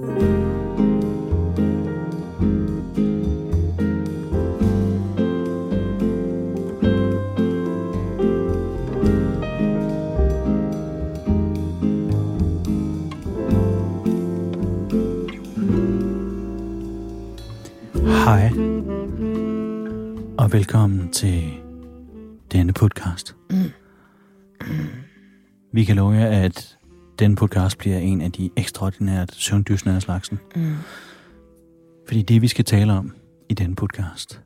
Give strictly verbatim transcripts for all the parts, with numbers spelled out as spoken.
Hej, og velkommen til denne podcast. Mm. Mm. Vi kan love jer, at denne podcast bliver en af de ekstraordinært søvndysende af slagsen. Mm. Fordi det, vi skal tale om i denne podcast,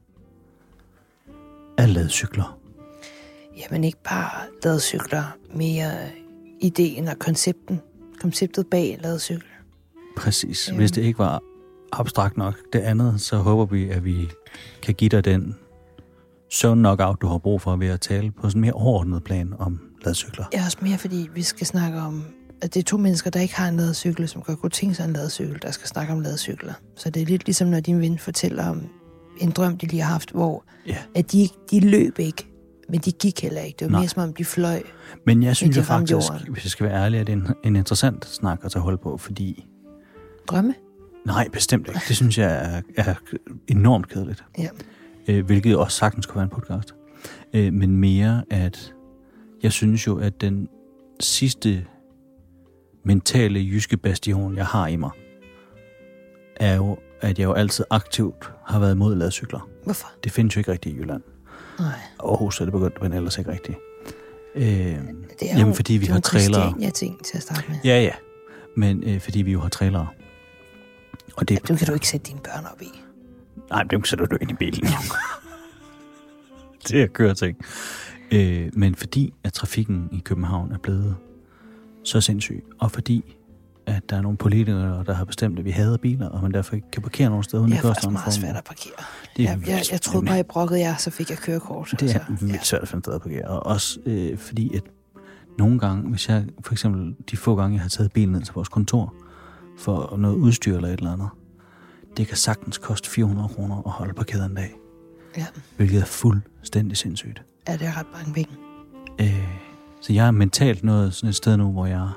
er ladcykler. Jamen ikke bare ladcykler, mere ideen og koncepten. Konceptet bag ladcykel. Præcis. Jamen. Hvis det ikke var abstrakt nok det andet, så håber vi, at vi kan give dig den søvn knockout, du har brug for ved at tale på sådan en mere overordnet plan om ladcykler. Ja, også mere, fordi vi skal snakke om, at det er to mennesker, der ikke har en ladcykel, som godt kunne tænke sig en ladcykel, der skal snakke om ladcykler. Så det er lidt ligesom, når din ven fortæller om en drøm, de lige har haft, hvor ja. at de, de løb ikke, men de gik heller ikke. Det var Nej. mere som om, de fløj. Men jeg synes jo faktisk, jorden. Hvis jeg skal være ærlig, at det er en, en interessant snak at tage hold på, fordi... Drømme? Nej, bestemt ikke. Det synes jeg er, er enormt kedeligt. Ja. Øh, hvilket også sagtens kunne være en podcast. Øh, men mere, at jeg synes jo, at den sidste mentale jyske bastion, jeg har i mig, er jo, at jeg jo altid aktivt har været imod ladcykler. Hvorfor? Det findes jo ikke rigtigt i Jylland. Nej. Aarhus er det begyndt, men ellers ikke rigtigt. Øh, det er jamen, jo, fordi vi det har trailere. Det er ting til at starte med. Ja, ja. Men øh, fordi vi jo har trailere. Og det, ja, du kan du ikke sætte dine børn op i. Nej, dem sætter du ind i bilen. Det er køreting. Øh, men fordi at trafikken i København er blevet så sindssyg, og fordi at der er nogle politikere, der har bestemt, at vi hader biler, og man derfor ikke kan parkere nogen steder, uden det koster en form. Det er faktisk meget svært at parkere. Det er jeg, jeg, jeg troede bare, I brokkede jer, så fik jeg kørekort. Det er så, vildt ja. svært at finde sted at parkere. Og også øh, fordi, at nogle gange, hvis jeg for eksempel de få gange, jeg har taget bilen ned til vores kontor, for noget udstyr eller et eller andet, det kan sagtens koste fire hundrede kroner at holde parkeret en dag. Ja. Hvilket er fuldstændig sindssygt. Ja, det er ret mange penge. Øh, så jeg er mentalt nået sådan et sted nu, hvor jeg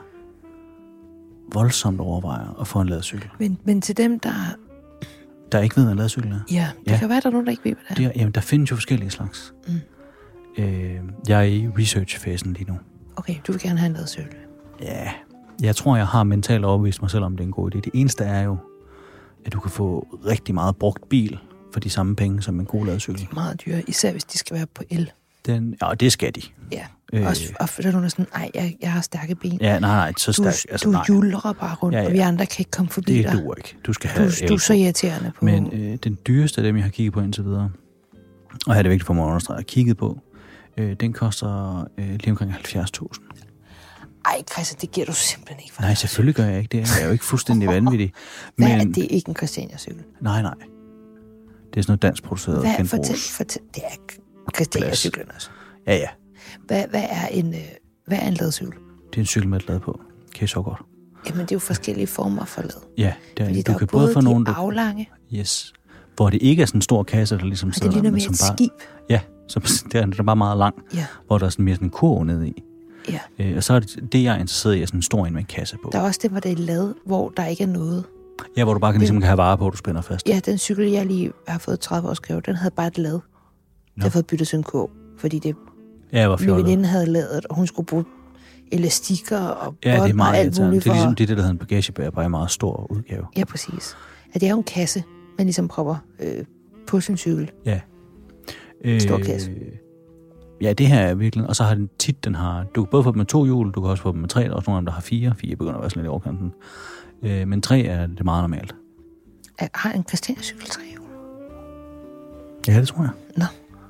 voldsomt overvejer at få en ladcykel. Men, men til dem, der... Der ikke ved, hvad en ladcykel er? Ja, det ja. kan være, der er nogen, der ikke ved, hvad det er. Det er jamen, der findes jo forskellige slags. Mm. Øh, jeg er i research-fasen lige nu. Okay, du vil gerne have en ladcykel. Ja, jeg tror, jeg har mentalt overbevist mig selv om, det er en god idé. Det eneste er jo, at du kan få rigtig meget brugt bil for de samme penge som en god ladcykel. De er meget dyre, især hvis de skal være på el. Den, ja, det skal de. Ja, øh, også, og for der er nogen, der sådan, ej, jeg, jeg har stærke ben. Ja, nej, nej, så stærk. Du, altså, du nej. juldrer bare rundt, ja, ja. og vi andre kan ikke komme forbi det dig. Det duer ikke. Du skal have du, du er så irriterende på. Men øh, den dyreste af dem, jeg har kigget på indtil videre, og her er det vigtigt for mig at understrege, at kigget på, øh, den koster øh, lige omkring halvfjerds tusind. Ej, Christian, det giver du simpelthen ikke for. Nej, selvfølgelig gør jeg ikke det. Jeg er jo ikke fuldstændig vanvittig. Men... Men... Hvad er det ikke en Christiania-cykel? Nej, nej. Det er sådan noget dansk produceret hvad, genbrugs. Fortæl, fortæl, det er Christiania-cyklen også. Ja, ja. Hvad, hvad, er en, øh, hvad er en ladcykel? Det er en cykel med et lad på. Kan I så godt? Jamen, det er jo forskellige former for lad. Ja, det er, fordi du der kan er både både få de nogle, du... aflange. Yes. Hvor det ikke er sådan en stor kasse, der ligesom sidder. Og det ligner med mere et bare... skib. Ja, så det er, det er bare meget lang. Ja. Hvor der er sådan mere sådan en kurv nede i. Ja. Øh, og så er det, det jeg er interesseret i, er sådan en stor en med en kasse på. Der er også det, hvor det er lad, hvor der ikke er noget. Ja, hvor du bare kan, ligesom, kan have varer på, og du spænder fast. Ja, den cykel, jeg lige har fået tredive år skrevet, den havde bare et lad. Jeg har fået byttet til en kurv, fordi det... Ja, jeg var fjollet. Min veninde havde lavet, og hun skulle bruge elastikker og ja, det er meget og alt muligt. Det er ligesom det, der hedder en bagagebærer, bare i meget stor udgave. Ja, præcis. Ja, det er jo en kasse, man ligesom propper øh, på sin cykel. Ja. Stor kasse. Øh, ja, det her er virkelig... Og så har den tit, den har... Du kan både få dem med to hjul, du kan også få dem med tre, og også nogle af dem, der har fire. Fire begynder at være sådan lidt i overkanten. Øh, men tre er det meget normalt. Er, har en Christiania-cykel tre hjul? Ja, det tror jeg. Nå.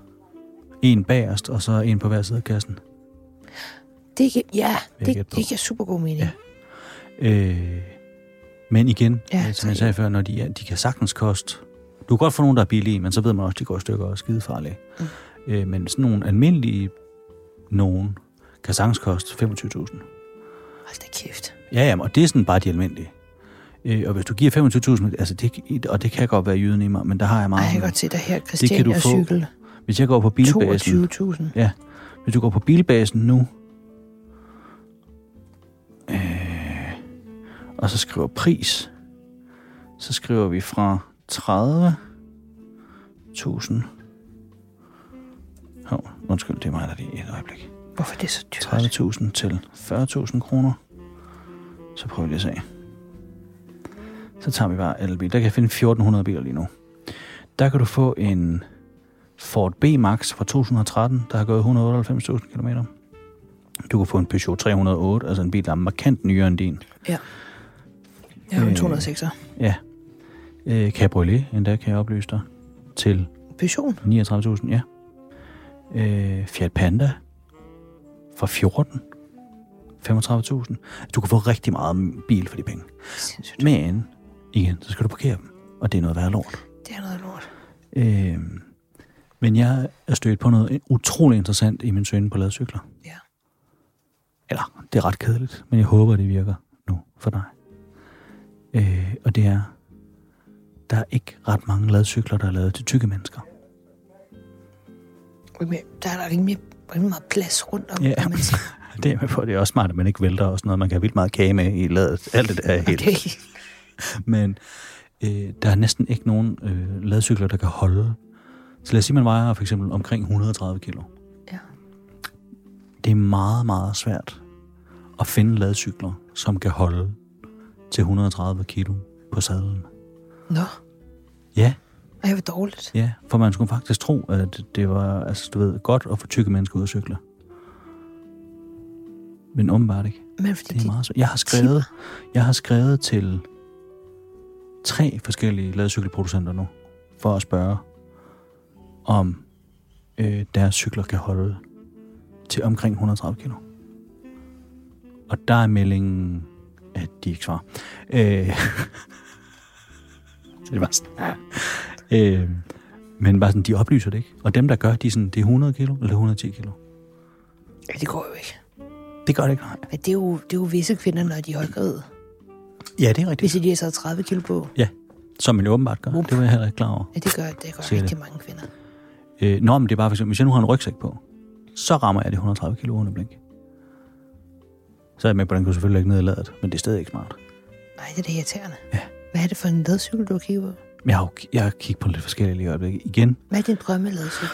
En bagerst, og så en på hver side af kassen. Det giver, ja, det, det giver super god mening. Ja. Øh, men igen, ja, som jeg sagde før, når de, er, de kan sagtens koste... Du kan godt få nogen, der er billige, men så ved man også, at de går i stykker og er skidefarlige. Mm. Øh, men sådan nogle almindelige nogen kan sagtens koste femogtyve tusind. Hold da kæft. Ja, ja, og det er sådan bare de almindelige. Øh, og hvis du giver femogtyve tusind, altså det, og det kan godt være jyden i mig, men der har jeg meget... Ej, jeg kan godt se dig her, Christiania-cykel. Hvis jeg går på bilbasen... toogtyve tusind. Ja, hvis du går på bilbasen nu, øh, og så skriver pris, Så skriver vi fra tredive tusind. Hov, undskyld, det er mig, der lige i et øjeblik. Hvorfor er det så dyrt? tredive tusind til fyrre tusind kroner. Så prøver vi lige at se. Så tager vi bare alle biler. Der kan jeg finde fjorten hundrede biler lige nu. Der kan du få en Ford B-Max fra to tusind og tretten, der har gået et hundrede og otteoghalvfems tusind kilometer. Du kan få en Peugeot tre hundrede og otte, altså en bil, der er markant nyere end din. Ja. Jeg har en to hundrede og sekser. Ja. Øh, Cabriolet, endda kan jeg oplyse dig, til Peugeot? niogtredive tusind, ja. Øh, Fiat Panda fra fjorten, femogtredive tusind. Du kan få rigtig meget bil for de penge. Sindssygt. Men, igen, så skal du parkere dem, og det er noget værd lort. Det er noget lort. Øh, men jeg er stødt på noget utrolig interessant i min søn på ladcykler. Ja. Eller, det er ret kedeligt, men jeg håber, det virker nu for dig. Øh, og det er, der er ikke ret mange ladcykler, der er lavet til tykke mennesker. Der er der ikke mere, rimelig meget plads rundt om. Ja, det er med på. Det er også smart, at man ikke vælter og sådan noget. Man kan have vildt meget kage med i ladet. Alt det der er helt. Okay. Men øh, der er næsten ikke nogen øh, ladcykler, der kan holde. Så lad os sige, man vejer for eksempel omkring et hundrede og tredive kilo. Ja. Det er meget, meget svært at finde ladcykler, som kan holde til et hundrede og tredive kilo på sadlen. Nå. Ja. Ej, hvor dårligt. Ja, for man skulle faktisk tro, at det var, altså du ved, godt at få tykke mennesker ud at cykle. Men åbenbart ikke. Men fordi det er meget svært. Jeg har skrevet, jeg har skrevet til tre forskellige ladcykelproducenter nu, for at spørge, om øh, deres cykler kan holde til omkring et hundrede og tredive kilo. Og der er meldingen, at de ikke svarer. Øh, det var sådan. Øh, men bare sådan, de oplyser det ikke. Og dem, der gør, de er sådan, det er hundrede kilo eller hundrede og ti kilo. Ja, det går jo ikke. Det gør det ikke, nej. Men det er jo, det er jo visse kvinder, når de er højgravide. Ja, det er rigtigt. Hvis de har så tredive kilo på. Ja, som man jo åbenbart gør. Up. Det var jeg heller ikke klar over. Ja, det gør, det gør Siger rigtig det. mange kvinder. Øh, nå, men det er bare for eksempel, hvis jeg nu har en rygsæk på, så rammer jeg det et hundrede og tredive kilo under blink. Så er jeg med på, den kan selvfølgelig ikke ned i ladet, men det er stadig ikke smart. Nej, det er det irriterende. Ja. Hvad er det for en ladcykel, du har kigget på? Men jeg har, jo- jeg har kigget på lidt forskellige lige i øjeblikket. Igen, Hvad er din drømme ladcykel?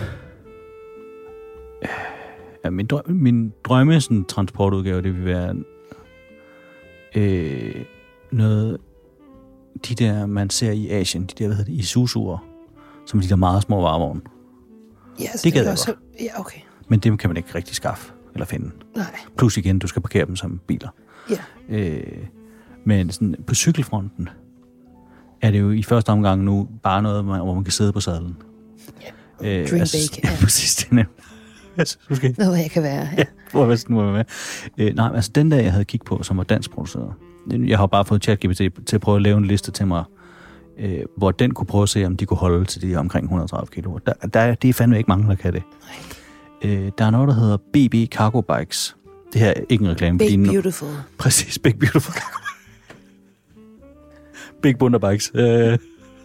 ja, min, drøm, min drømme sådan, transportudgave, det vil være øh, noget, de der, man ser i Asien, de der, hvad hedder det, Isuzu'er, som er de der meget små varevogne. Ja, altså, Det gad er jeg også... Ja, okay. Men dem kan man ikke rigtig skaffe eller finde. Nej. Plus igen, du skal parkere dem som biler. Ja. Øh, men sådan, på cykelfronten er det jo i første omgang nu bare noget, hvor man kan sidde på sadlen. Ja. Øh, Drink altså, bake, ja, ja. præcis, det er nemt. Altså, måske. Noget, jeg kan være. Ja. Ja, hvor jeg nu var med. Øh, nej, altså den der, jeg havde kigget på, som var dansk produceret. Jeg har bare fået ChatGPT til at prøve at lave en liste til mig, øh, hvor den kunne prøve at se, om de kunne holde til de omkring et hundrede og tredive kilo. Der, der, det er fandme ikke mange, der kan det. Øh, der er noget, der hedder B B Cargo Bikes. Det her er ikke en reklame. Big fordi Beautiful. No- Præcis, Big Beautiful. Big Bunder Bikes. Øh,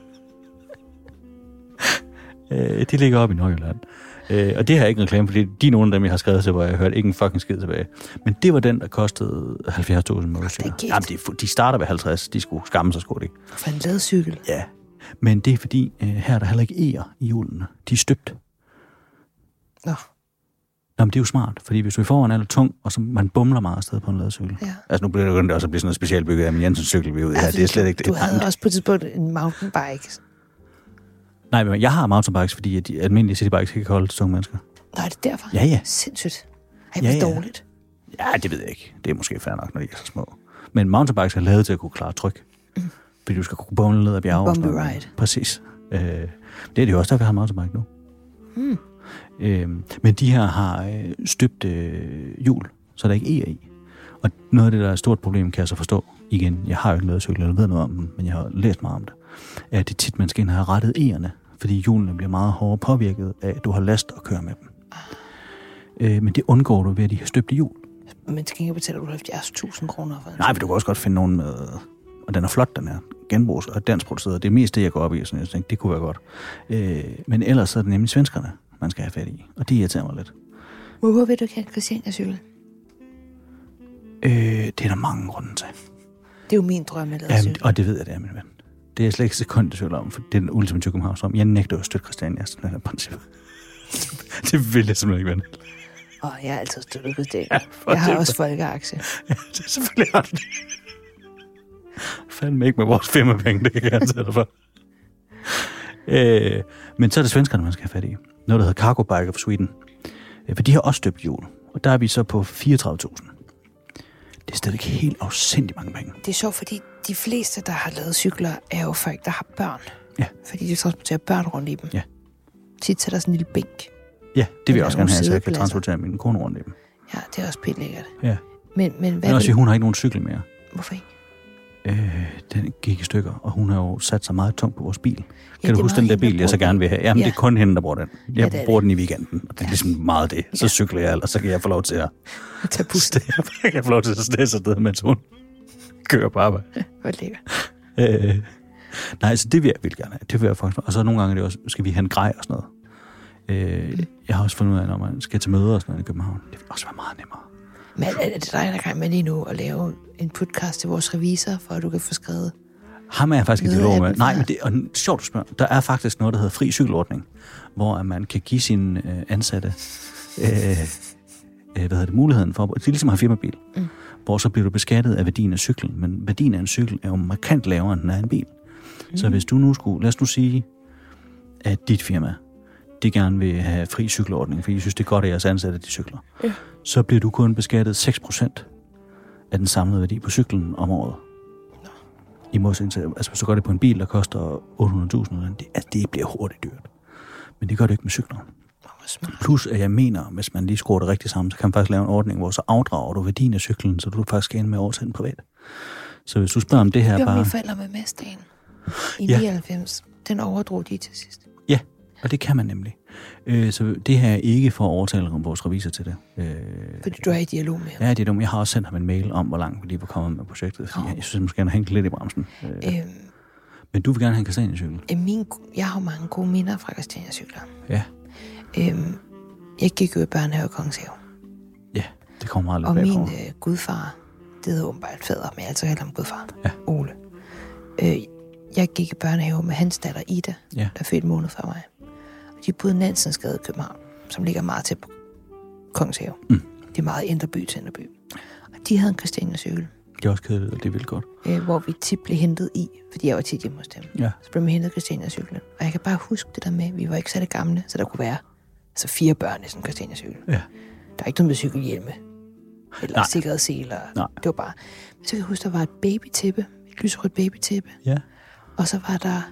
øh, de ligger oppe i Nordjylland. Øh, og det her er ikke en reklame, fordi de er nogle af dem, jeg har skrevet til, hvor jeg hørte ikke en fucking skid tilbage. Men det var den, der kostede halvfjerds tusind motorcykler. Det er Jamen, de, de starter ved halvtreds. De skulle skamme sig sgu ikke. For en ladcykel. Ja, men det er fordi, øh, her er der heller ikke eger i hjulene. De er støbt. Nå. Nå, men det er jo smart, fordi hvis du får en alt tung, og så man bumler meget afsted på en ladcykel. Ja. Altså nu bliver det også at blive sådan noget specialbygget af min Jensens cykel, vi er ude her. Det er slet ikke det. Du havde også på et tidspunkt en mountainbike. Nej, men jeg har mountainbikes, fordi at de almindelige citybikes ikke kan holde til tunge mennesker. Nej, det er derfor. Ja, ja. Sindssygt. Ej, Ja, hvor ja. dårligt. Ja, det ved jeg ikke. Det er måske fair nok, når de er så små. Men mountainbikes er lavet til at kunne klare tryk. Mm. Fordi du skal kunne bumle ned ad bjerge. og Bumpy sådan noget. ride. Præcis. Øh, det er det jo også, der vi har en mountainbike nu. Mm. Øh, men de her har øh, støbt øh, hjul, så der ikke er i. Og noget af det, der er et stort problem, kan jeg så forstå. Igen, jeg har jo ikke lavet cykel, eller ved noget om den, men jeg har læst meget om det. Er, at det tit, man skal ind have rettet egerne, fordi hjulene bliver meget hårdere påvirket af, at du har last at køre med dem. Øh, men det undgår du ved, at de har støbte hjul. Men til gengæld betaler du halvfjerds tusind kroner for en. Nej, for du kan også godt finde nogen med... Og den er flot, den her. Genbrugs- og dansk produceret. Det er mest det, jeg går op i. Så jeg tænkte, det kunne være godt. Øh, men ellers så er det nemlig svenskerne, man skal have fat i. Og det irriterer mig lidt. Hvorfor vil du ikke have Christiania-cykel? Øh, det er der mange grunde til. Det er jo min drømme, Jamen, ladcykel. og det ved jeg, det er, min ven. Det er jeg slet ikke sekund i tvivl om, for det er den ultimative københavnsdrøm. Jeg nægter at støtte Christiania, sådan er princippet. Det vil jeg simpelthen ikke vende. Åh, oh, jeg har altid støttet Christiania. Ja, jeg har også folkeaktie. Ja, det er selvfølgelig har du det. Fandme ikke med vores firmapenge, det kan jeg gerne sætte dig for. Øh, men så er det svenskerne, man skal have fat i. Noget, der hedder Cargo Bike of Sweden. Øh, for de har også støbt hjul. Og der er vi så på fireogtredive tusind. Det er stadig helt afsindigt mange penge. Det er sjovt, fordi de fleste, der har lavet cykler, er jo folk, der har børn. Ja. Fordi de transporterer børn rundt i dem. Ja. Tit sætter sådan en lille bænk. Ja, det vil jeg også gerne have, så jeg kan transportere min kone rundt i dem. Ja, det er også pænt lækkert. Ja. Men, men hvad men også, vil... hun har ikke nogen cykel mere. Hvorfor ikke? Øh, den gik i stykker, og hun har jo sat sig meget tungt på vores bil. Ja, kan du huske den der bil, jeg så gerne vil have? Jamen, ja. det er kun hende, der bruger den. Jeg ja, det bruger det. den i weekenden, og det er ja. ligesom meget det. Så ja. cykler jeg, og så kan jeg få lov til at tage bussen. Jeg kan få lov til at stæse afsted, mens hun kører på arbejde. Ja, hvor lækkert. Øh, nej, så det vil jeg vildt gerne have. Det vil jeg faktisk. Og så nogle gange er det også, skal vi have en grej og sådan noget. Øh, mm. Jeg har også fundet ud af, når man skal til møder og sådan noget i København, det vil også være meget nemmere. Men er det dig, der er i gang med lige nu at lave en podcast til vores revisor, for at du kan få skrevet? Ham er jeg faktisk i dialog med. Nej, men det er sjovt, du spørger. Der er faktisk noget, der hedder fri cykelordning, hvor man kan give sine øh, ansatte øh, øh, hvad hedder det, muligheden for, det er ligesom at have firmabil, mm. hvor så bliver du beskattet af værdien af cyklen, men værdien af en cykel er jo markant lavere, end den er en bil. Mm. Så hvis du nu skulle, lad os nu sige, at dit firma, de gerne vil have fri cykelordning, fordi de synes, det er godt, at jeres ansatte, de cykler, ja. Så bliver du kun beskattet seks procent af den samlede værdi på cyklen om året. Nå. I modsætning til, altså så går det på en bil, der koster otte hundrede tusind, det, altså det bliver hurtigt dyrt. Men det gør det ikke med cykler. Plus, at jeg mener, hvis man lige skruer det rigtigt sammen, så kan man faktisk lave en ordning, hvor så afdrager du værdien af cyklen, så du faktisk skal ind med over til den privat. Så hvis du spørger om det her det bare... Det var mine forældre med Mazdaen i ja. nioghalvfems. Den overdrog de til sidst. Ja, og det kan man nemlig. Øh, så det her er ikke for at overtale vores revisor til det. Øh, fordi du er i dialog med ham. Ja, det er dumt. Jeg har også sendt ham en mail om, hvor langt vi lige var kommet med projektet. Fordi oh. jeg synes, måske han har hængt lidt i bremsen. Øh, øhm, men du vil gerne have en Christiania-cykel? Øh, min, jeg har mange gode minder fra Christiania-cykler. Ja. Øhm, jeg gik jo i børnehave i Kongens Have. Ja, det kommer meget lidt og bagfra. Og min øh, gudfar, det hedder åbenbart fader, men jeg altid kalder ham gudfar. Ja. Ole. Øh, jeg gik i børnehave med hans datter Ida, ja. der fødte en måned før mig. Og de boede i Nansensgade i København, som ligger meget tæt på Kongens Have. Mm. Det er meget indre by til indre by. Og de havde en Christiania-cykel. Det er også kedeligt, og det er vildt godt. Øh, hvor vi tit blev hentet i, fordi jeg var tit hjemme hos dem. Ja. Så blev vi hentet Christiania-cyklen. Og jeg kan bare huske det der med, at vi var ikke særlig gamle, så der kunne være altså fire børn i sådan en Christiania-cykel. Ja. Der var ikke noget med cykelhjelme. Eller Nej. sikkerhedsseler. Nej. Det var bare... Men så kan jeg huske, der var et babytæppe. Et lyserødt babytæppe. Ja. Og så var der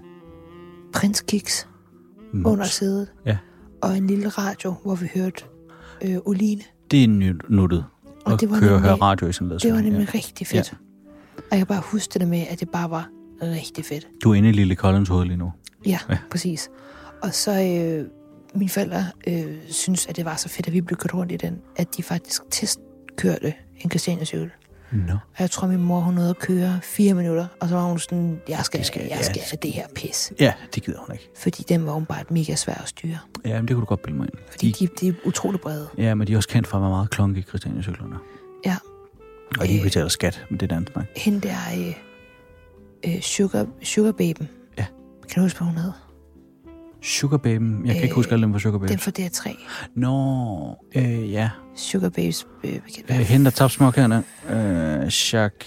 prinskiks Mums. under sædet. Ja. Og en lille radio, hvor vi hørte øh, Oline. Det er nuttet. Og, og det var køre og høre radio i sådan noget. Det var nemlig ja. rigtig fedt. Ja. Og jeg kan bare huske det der med, at det bare var rigtig fedt. Du er inde i Lille Collins hoved lige nu. Ja, ja. præcis. Og så øh, mine forældre øh, synes, at det var så fedt, at vi blev kørt rundt i den, at de faktisk testkørte en Christiania-cykel. No. Og jeg tror, min mor, hun nåede at køre fire minutter, og så var hun sådan, jeg skal, skal, jeg skal ja, have det her pis. Ja, det gider hun ikke. Fordi den var hun bare mega svær at styre. Ja, men det kunne du godt bilde mig ind. Fordi de, de er utrolig brede. Ja, men de er også kendt for at være meget klonke, Christiania-cyklerne. Ja. Og de betaler skat, men det er andet snak. Hende der øh, øh, sugar, sugar Baben. Ja. Kan du huske, hvad hun hed? Sugar Baben? Jeg kan øh, ikke huske alle dem fra Sugar Babes. Den fra D R tre. Nå, øh, ja. Sugar Babes. Øh, øh, hende, der tabte småkærne. Øh, Jacques...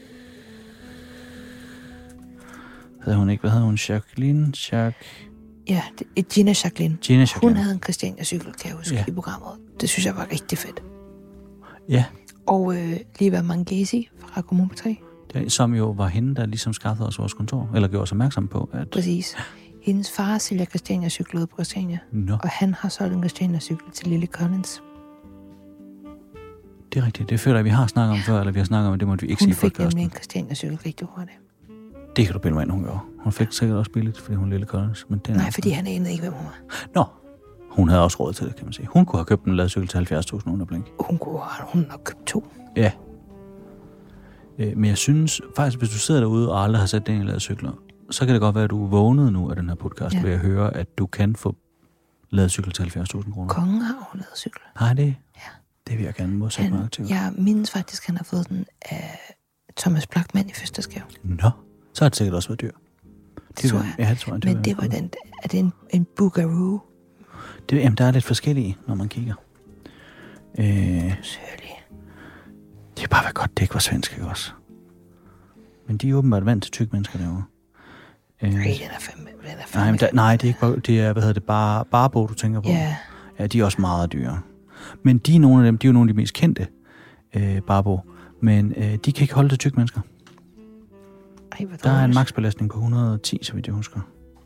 Hedder hun ikke? Hvad hedder hun? Jacqueline? Jacques... Ja, det, Gina Jacqueline. Gina Jacqueline. Hun havde en Christiania-cykel, kan jeg huske, ja. i programmet. Det synes jeg var rigtig fedt. Ja. Og øh, Liva Mangesi fra Kommune tre. Det, som jo var hende, der ligesom skaffede os vores kontor, eller gjorde os opmærksom på, at... Præcis. Hendes far sælger Christiania-cykler på Christiania, no. og han har solgt en Christiania-cykel til Lille Collins. Det er rigtigt. Det føler jeg, vi har snakket om før, eller vi har snakket om, at det måtte vi ikke hun sige i podcasten. Hun fik nemlig en Christiania-cykel rigtig hurtigt. Det kan du bilde mig ind, hun gør. Hun fik sikkert også billigt, fordi hun er Lille Collins. Men det er Nej, fordi han anede ikke, hvem hun var. Nå, hun havde også råd til det, kan man sige. Hun kunne have købt en ladcykel til halvfjerds tusind under blink. Hun kunne have hun nok købt to. Ja. Øh, men jeg synes faktisk, hvis du sidder derude og aldrig har sat den i ladcykler, så kan det godt være, at du er vågnet nu af den her podcast, ja. ved at høre, at du kan få ladcykel til halvfjerds tusind kroner. Kongen har jo ladcykel. Har det? Ja. Det vil jeg gerne modsætte mig til. Jeg mindes faktisk, at han har fået den af Thomas Blachmann i fødselsdagsgave. Nå, så har det sikkert også været dyr. Det tror jeg. Ja, det tror jeg. Det Men var, det var den, er det en, en Boogaroo? Det, jamen, der er lidt forskellige, når man kigger. Øh, Sørlig. det er bare været godt, det ikke var svensk, ikke også? Men de er åbenbart vant til tykke mennesker derovre. Øh, Nej, den er fandme... Den er fandme nej, men der, nej, det er ikke bare... Det er, hvad hedder det, bare Barbo, du tænker på? Ja. Ja, de er også meget dyre. Men de er nogle af dem, de er jo nogle af de mest kendte øh, Barbo. Men øh, de kan ikke holde til tykke mennesker. Ej, hvor Der er en dårligt. maksbelastning på et hundrede og ti, så vidt jeg husker.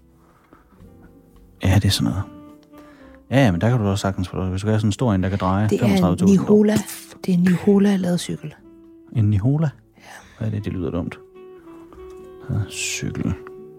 Ja, det er sådan noget. Ja, men der kan du også sagtens få det. Hvis du har sådan en stor en, der kan dreje Det er femogtredive en tusind. Nihola. Det er en Nihola lavet cykel. En Nihola? Ja. Hvad er det? Det lyder dumt. Ja, cykel.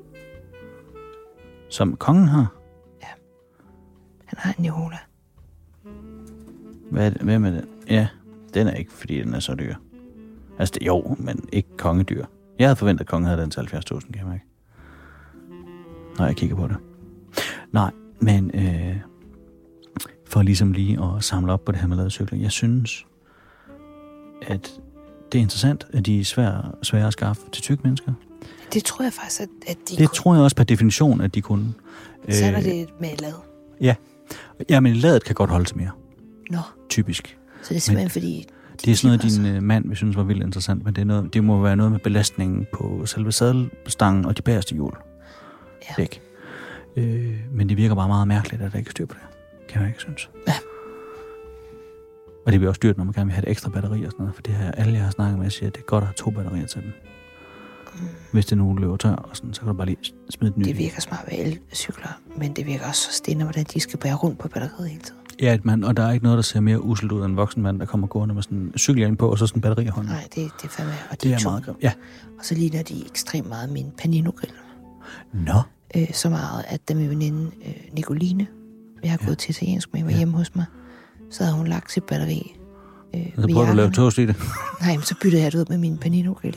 Som kongen har? Han har en Nihola. Hvad er det? Hvem er det? Ja, den er ikke, fordi den er så dyr. Altså, det, jo, men ikke kongedyr. Jeg havde forventet, at kongen havde den til halvfjerds tusind, kan jeg mærke. Når jeg kigger på det. Nej, men øh, for ligesom lige at samle op på det her med ladecykler. Jeg synes, at det er interessant, at de er svære, svære at skaffe til tykke mennesker. Det tror jeg faktisk, at, at de Det kunne. tror jeg også per definition, at de kunne. Så er Øh, det med lad. Ja. Ja, men ladet kan godt holde til mere. Nå, Typisk. så det er simpelthen fordi... Det er sådan noget, tipper sig. din øh, mand vil synes var vildt interessant, men det, er noget, det må være noget med belastningen på selve sadelstangen og de bagerste hjul. Ja. Væk. Øh, men det virker bare meget mærkeligt, at der ikke er styr på det. Kan jeg ikke synes. Ja. Og det bliver også dyrt, når man gerne vil have et ekstra batteri og sådan noget, for det her, alle jeg har snakket med, siger, at det er godt at have to batterier til dem. Mm. Hvis det nu løber tør, og sådan, så kan du bare lige smide den nye. Det virker smart ved elcykler, men det virker også så stille, hvordan de skal bære rundt på batteriet hele tiden. Ja, man, og der er ikke noget, der ser mere uselt ud end en voksen mand, der kommer gående med sådan en cykelhjelm på, og så sådan en batteri i hånden. Nej, det, det er fandme... Og de Det er to. meget grimt. Ja. Og så ligner de ekstremt meget min Panino-grill. Nå. Øh, så meget, at da min veninde øh, Nicoline, jeg har Ja. gået til italiensk med, var Ja. hjemme hos mig, så havde hun lagt sit batteri øh, Så prøver du at lave jakkerne. toast i det. Nej, men så byttede jeg det ud med min Panino-grill.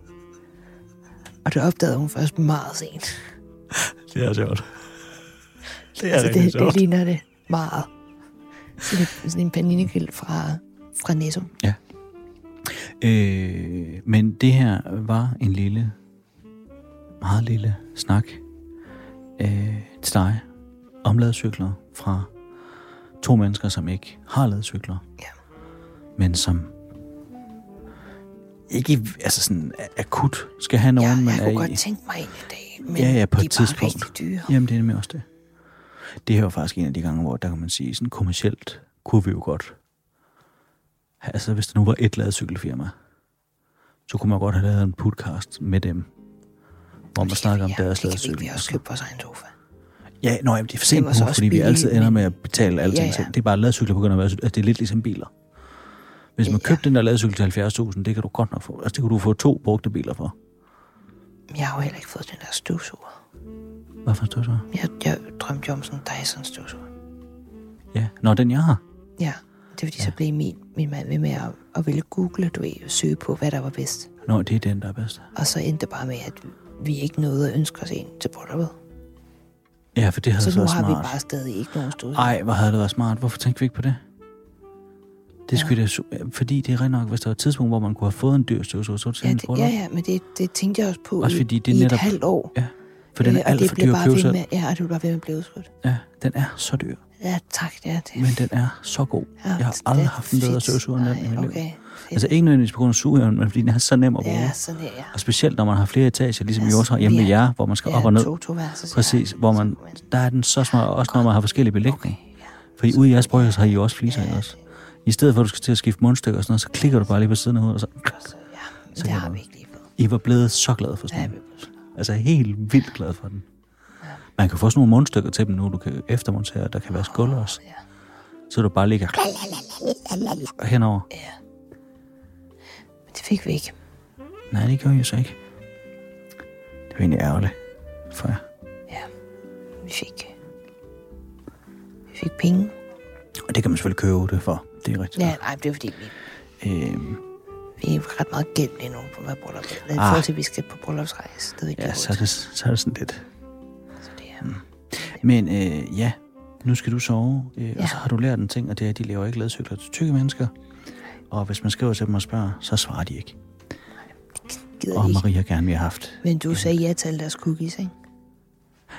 Og det opdagede hun først meget sent. Det er sjovt. Det er Altså, rigtig det, sjovt. det ligner det meget. Sådan en, sådan en Panino-grill fra, fra Netto. Ja. Øh, men det her var en lille, meget lille snak øh, til dig om ladecykler fra to mennesker, som ikke har ladecykler. Ja. Men som ikke altså sådan akut skal have nogen, Ja, man jeg er kunne i. godt tænke mig en i dag, men Ja, ja, på de et er bare tidspunkt. rigtig dyre. Jamen, det er nemlig også det. Det her var faktisk en af de gange, hvor der kan man sige, sådan kommercielt kunne vi jo godt. Altså, hvis der nu var et ladecykelfirma, så kunne man godt have lavet en podcast med dem, hvor man snakker om ja, deres det kan vi ladecykel. ikke. Vi også købe vores egen sofa. Ja, nå, jamen, det er for sent var så nu, også fordi vi billigt, altid ender men- med at betale alting Ja, ja. selv. Det er bare, at ladecykler begynder at være, altså, det er lidt ligesom biler. Hvis man Ja. købte den der ladecykel til halvfjerds tusind, det kan du godt nok få. Altså, det kunne du få to brugte biler for. Jeg har jo heller ikke fået den der støvsuger. Hvad for en støvsuger? Jeg, jeg drømte jo om sådan en Dyson støvsuger. Ja, nå, den jeg har. Ja, det er fordi, ja. så blev min, min mand ved med at, at ville google, du ved, søge på, hvad der var bedst. Nå, det er den, der er bedst. Og så endte det bare med, at vi ikke nåede at ønske os en til brylluppet. Ja, for det havde Så så nu været har smart. vi bare stadig ikke nogen støvsuger. Ej, hvor havde det været smart. Hvorfor tænkte vi ikke på det? Det skulle ja. da, fordi det er rent nok, hvis der var et tidspunkt, hvor man kunne have fået en dyr støvsuger, så var det Ja, sådan det, ja, ja, men det, det tænkte jeg også på Også i, fordi det er i netop- et halvt år. Ja, for den er Øh, og alt det for blev dyr at bare købe ved selv. med, ja, og det blev bare ved med at blive udskudt. Ja, den er så dyr. Ja, tak, ja. Det, Men den er så god. ja, Jeg har det- aldrig det er haft en bedre fedt. støvsuger end den i mit Nej, liv. okay. Fedt. Altså ikke nødvendigvis på grund af sugeren, men fordi den er så nem at bruge. Ja, sådan der, ja. Og specielt når man har flere etager, ligesom Ja, vi også har hjemme vi ved er- jer, hvor man skal ja, op og ned. To, to værelses, Præcis, ja. hvor man, Så kan der er den så smart, også når man har forskellige belægning. Okay, ja. Fordi ude i jeres brygger, så har I jo også fliser, Ja, ikke også? I stedet for, at du skal til at skifte mundstykker og sådan noget, så klikker du bare lige på siden af hovedet, og så... Så, ja, men Så det kan har man- vi ikke lige fået. I var blevet så glade for Ja, sådan vi noget. er blevet- Altså helt vildt glad for den. Man kan få sådan nogle mundstykker til dem nu, du kan eftermontere, der kan være skål også. Ja. Så du bare ligger henover. Ja. Men det fik vi ikke. Nej, det gjorde jeg så ikke. Det var egentlig ærgerligt for jer. Ja. Vi fik... Vi fik penge. Og det kan man selvfølgelig købe det for. Det er rigtigt. Ja, nej, det er fordi, vi, Øhm, vi er ret meget gæld lige nu på hvad bryllup. I Ah. forhold til, at vi skal på bryllupsrejse. Det er ikke ja, så er, det, så er det sådan lidt. Så det er... Men øh, ja, nu skal du sove, øh, ja. Ja. og så har du lært en ting, og det er, at de laver ikke ladecykler til tykke mennesker. Og hvis man skriver til dem og spørger, så svarer de ikke. Gider Og de ikke. Maria gerne vil have haft. Men du sagde ja til alle deres cookies, ikke?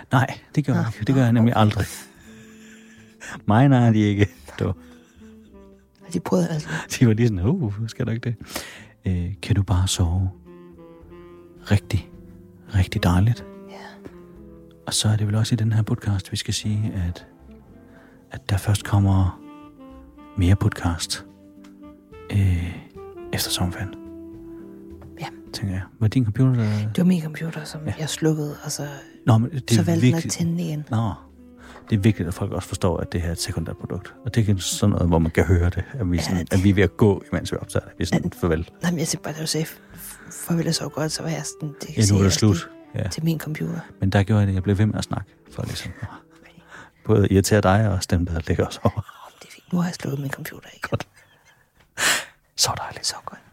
Nej, det gør jeg ikke. Det gør jeg nemlig aldrig. Mig nej, de ikke. Dog. De prøvede altså. De var lige sådan, uh, skal du ikke det? Øh, kan du bare sove rigtig, rigtig dejligt? Ja. Og så er det vel også i den her podcast, vi skal sige, at, at der først kommer mere podcast øh, efter sommerferien. Ja. Tænker jeg. Var din computer der... Det var min computer, som ja. jeg slukkede, og så, Nå, men det så valgte den vigtigt. at tænde igen. Nå, det er vigtigt, at folk også forstår, at det her er et sekundært produkt. Og det er sådan noget, hvor man kan høre det, at vi, sådan, ja, det... at vi er ved at gå, imens vi optager det. Vi er sådan, ja. farvel. Nej, men jeg tænkte bare, da du sagde, farvel og så godt, så var jeg sådan, det ja, nu er det slut. Ja. Til min computer. Men der gjorde jeg det, jeg blev ved med at snakke, for ligesom både irritere dig og dem, der ligger os over. Det er fint. Nu har jeg slukket min computer igen. Godt. Så dejligt. Så godt.